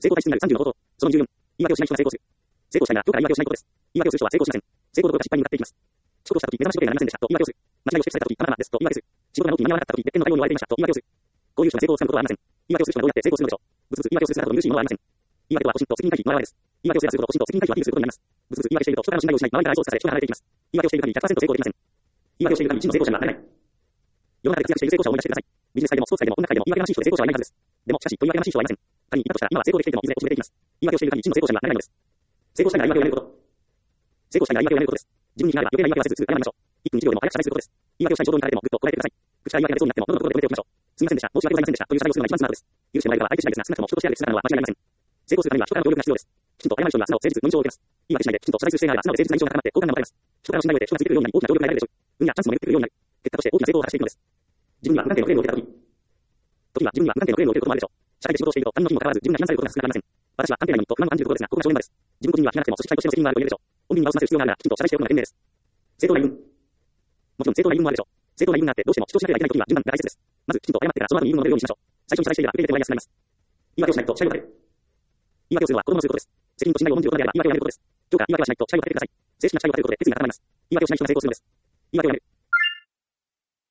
成功体質になる30のこと。その14。言い訳をしない人が成功する。成功したいが、どうか言い訳をしないことです。言い訳をする人は成功しません。成功どころか失敗に向かっていきます。遅刻をしたとき、目覚まし時計が鳴りませんでしたと言い訳をする。間違いを指摘されたとき、まあまあですと言い訳する。仕事が納期に間に合わなかったとき、別件の対応に追われていましたと言い訳をする。こういう人が成功をつかむことはありません。言い訳をする人はどうやって成功するのでしょう。ブツブツ言い訳をする姿というしいものはありません。言い訳とは保身と責任回避の表れです。言い訳をすればするほど保身と責任回避は維持することになります。ブツブツ言い訳していると人からの信頼を失い、周りから愛想をさせ、人が離れていきます。言い訳をしている限り100%成功できません。言い訳をしている限り真の成功者にはなれない。世の中で活躍している成功者を思い出してください。ビジネス界でもスポーツ界でも音楽界でも言い訳がましい人で成功者はいないはずです。でもしかし、言い訳がましい人はいません。仮にいたとしたら、今は成功できていてもいずれ落ちぶれていきます。言い訳をしている限り真の成功者にはなれないのです。成功したいなら言い訳をやめること。成功したいなら言い訳をやめることです。自分に気があれば余計な言い訳はせず、すぐ謝りましょう。1分1秒でも早く謝罪することです。言い訳をしたい衝動に駆られてもぐっとこらえてください。口から言い訳が出そうになっても、喉のところで止めておきましょう。すみませんでした。申し訳ございませんでした。という謝罪をするのが一番スマートです。許してもらえる側は相手次第ですが、少なくとも人としてある姿なのは間違いありません。成功するためには人からの協力が必要です。きちんと謝る人には素直、誠実、無認証を受けます。言い訳しないで、きちんと謝罪する姿勢があれば、素直で誠実な印象が高まって、好感が持たれます。人からの信頼を得て、人がついてくるようになり、大きな協力が得られるでしょう。運やチャンスも巡ってくるようになる。結果として大きな成功を果たしていくのです。自分には無関係のクレームを受けた時は自分には無関係のクレームを受けることもあるでしょう。社会で仕事をしていると、他人の非にもかかわらず、自分が非難されることが少なくありません。私は安定なのにと不満を感じることですが、ここが正念場です。自分個人には非なくても、組織体としての責任があると言えるでしょう。本人に直させる必要があるなら、きちんと謝罪しておくのが賢明です。正当な言い分。もちろん正当な言い分もあるでしょう。正当な言い分があって、どうしても主張しなければいけない時には順番が大切です。まず、きちんと謝ってから、その後に言い分を述べるようにしましょう。最初に謝罪していれば、受け入れてもらいやすくなります。言い訳をしないと、社会を立てる。言い訳をするのは子供のすることです。責任と信頼を重んじることであれば、言い訳をやめることです。今日から言い訳はしないと、社会を立ててください。正式な社会を立てることで決意が固まります。言い訳をしない人が成功するのです。言い訳をやめる。